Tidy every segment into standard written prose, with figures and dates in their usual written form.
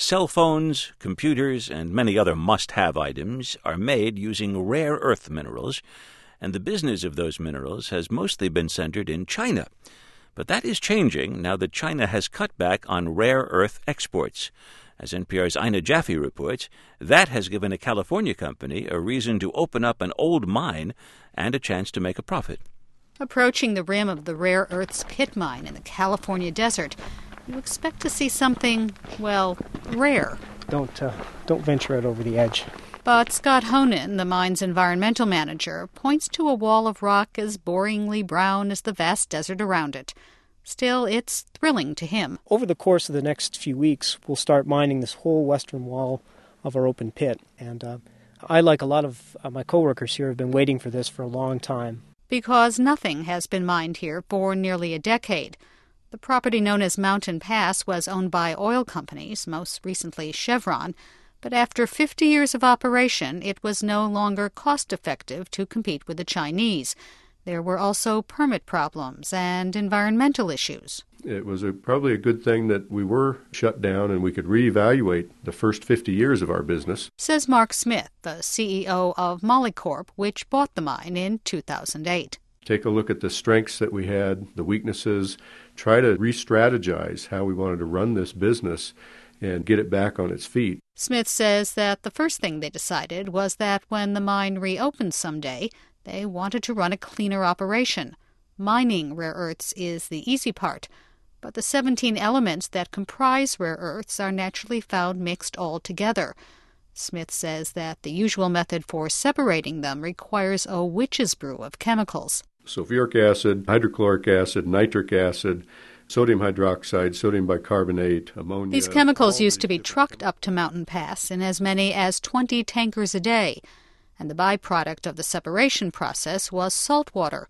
Cell phones, computers, and many other must-have items are made using rare earth minerals, and the business of those minerals has mostly been centered in China. But that is changing now that China has cut back on rare earth exports. As NPR's Ina Jaffe reports, that has given a California company a reason to open up an old mine and a chance to make a profit. Approaching the rim of the rare earths pit mine in the California desert, you expect to see something, well, rare. Don't venture out over the edge. But Scott Honan, the mine's environmental manager, points to a wall of rock as boringly brown as the vast desert around it. Still, it's thrilling to him. Over the course of the next few weeks, we'll start mining this whole western wall of our open pit. And I, like a lot of my coworkers here, have been waiting for this for a long time. Because nothing has been mined here for nearly a decade. The property known as Mountain Pass was owned by oil companies, most recently Chevron, but after 50 years of operation, it was no longer cost-effective to compete with the Chinese. There were also permit problems and environmental issues. It was probably a good thing that we were shut down and we could reevaluate the first 50 years of our business. Says Mark Smith, the CEO of Molycorp, which bought the mine in 2008. Take a look at the strengths that we had, the weaknesses, try to re-strategize how we wanted to run this business and get it back on its feet. Smith says that the first thing they decided was that when the mine reopened someday, they wanted to run a cleaner operation. Mining rare earths is the easy part, but the 17 elements that comprise rare earths are naturally found mixed all together. Smith says that the usual method for separating them requires a witch's brew of chemicals. Sulfuric acid, hydrochloric acid, nitric acid, sodium hydroxide, sodium bicarbonate, ammonia. These chemicals used to be trucked up to Mountain Pass in as many as 20 tankers a day, and the byproduct of the separation process was salt water,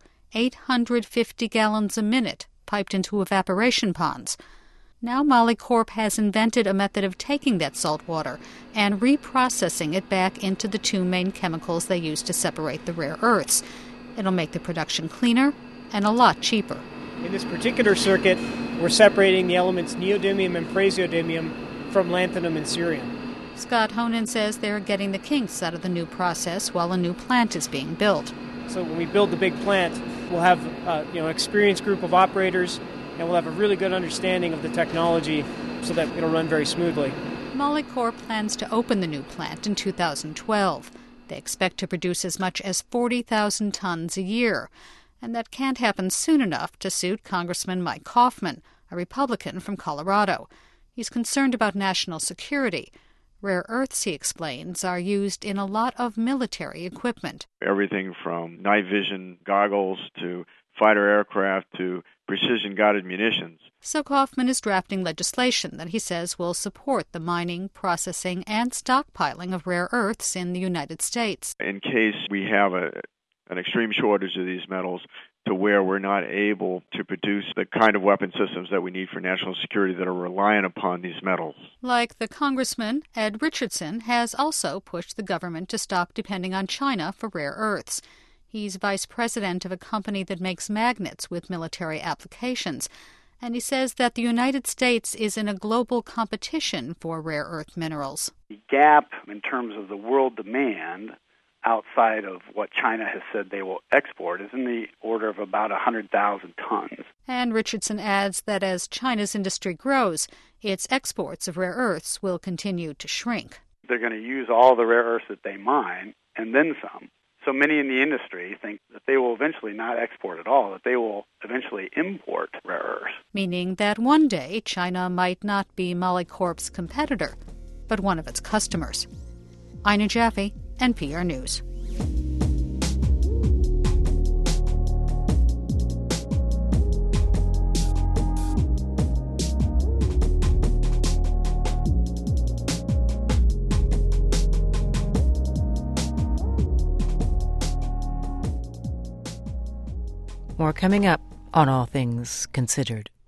850 gallons a minute, piped into evaporation ponds. Now Molycorp has invented a method of taking that salt water and reprocessing it back into the two main chemicals they use to separate the rare earths. It'll make the production cleaner and a lot cheaper. In this particular circuit, we're separating the elements neodymium and praseodymium from lanthanum and cerium. Scott Honan says they're getting the kinks out of the new process while a new plant is being built. So when we build the big plant, we'll have an experienced group of operators, and we'll have a really good understanding of the technology so that it'll run very smoothly. Molycorp plans to open the new plant in 2012. They expect to produce as much as 40,000 tons a year, and that can't happen soon enough to suit Congressman Mike Coffman, a Republican from Colorado. He's concerned about national security. Rare earths, he explains, are used in a lot of military equipment. Everything from night vision goggles to fighter aircraft to precision-guided munitions. So Coffman is drafting legislation that he says will support the mining, processing, and stockpiling of rare earths in the United States. In case we have an extreme shortage of these metals to where we're not able to produce the kind of weapon systems that we need for national security that are reliant upon these metals. Like the Congressman, Ed Richardson has also pushed the government to stop depending on China for rare earths. He's vice president of a company that makes magnets with military applications, and he says that the United States is in a global competition for rare earth minerals. The gap in terms of the world demand outside of what China has said they will export is in the order of about 100,000 tons. And Richardson adds that as China's industry grows, its exports of rare earths will continue to shrink. They're going to use all the rare earths that they mine and then some. So many in the industry think that they will eventually not export at all, that they will eventually import rare earths. Meaning that one day China might not be Molycorp's competitor, but one of its customers. Ina Jaffe, NPR News. More coming up on All Things Considered.